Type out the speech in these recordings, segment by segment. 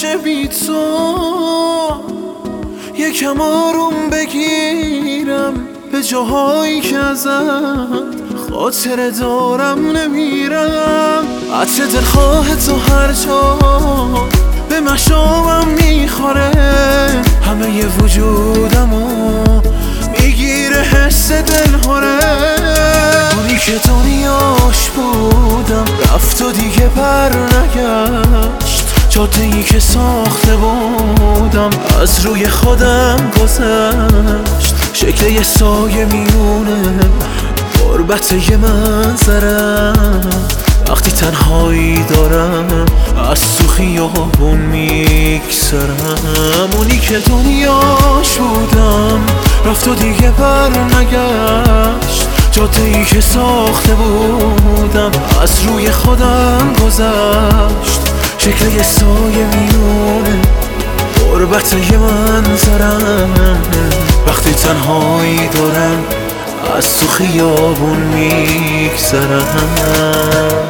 نمیشه بی تو. یکم آروم بگیرم به جاهایی که ازت خاطره دارم نمیرم. عطر دلخواه تو هر جا به مشامم میخوره، همه ی وجودمو میگیره حس دلهوره. اونی که دنیاش بودم رفت و دیگه بر نگشت، جاده‌ای که ساخته بودم از روی خودم گذشت. شکل یه سایه میونه غربت یه منظرم، وقتی تنهایی دارم از تو خیابون میگذرم. اونی که دنیاش بودم رفت و دیگه بر نگشت، جاده‌ای که ساخته بودم از روی خودم گذشت. شکل یه سایه میونه غربت یه منظرم، وقتی تنهایی دارم از تو خیابون میگذرم.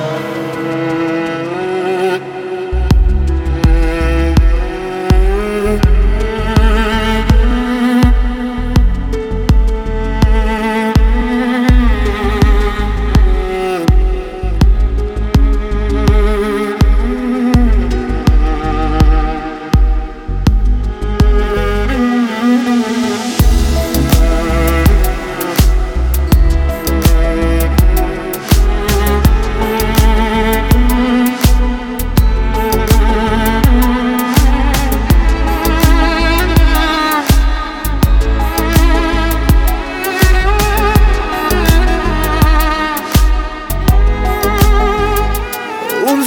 اون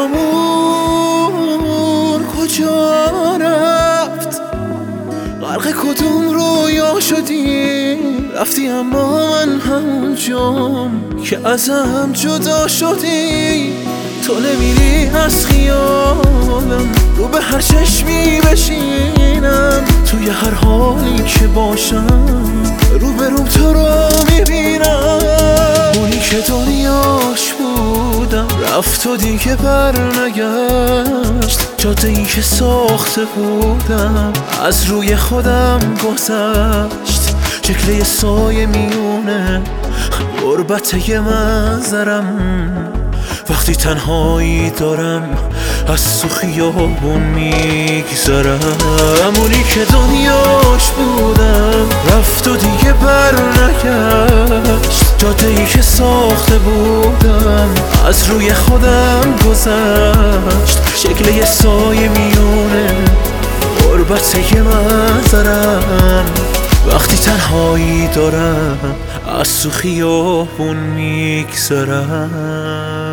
روزامون کجا رفت؟ غرق کدوم رویا شدی؟ رفتی اما من همونجام که ازم جدا شدی. تو نمیری از خیالم، رو به هر چشمی بشینم، توی هر حالی که باشم رو به روم تو رو میبینم. اونی که دنیاش بودم رفت و دیگه بر نگشت، جاده‌ای که ساخته بودم از روی خودم گذشت. شکل یه سایه میونه غربت یه منظرم، وقتی تنهایی دارم از تو خیابون میگذرم. اونی که دنیاش بودم رفت و دیگه بر نگشت، جاده‌ای که ساخته بودم از روی خودم گذشت. شکل یه سایه میونه غربت یه منظرم، وقتی تنهایی دارم از تو خیابون میگذرم.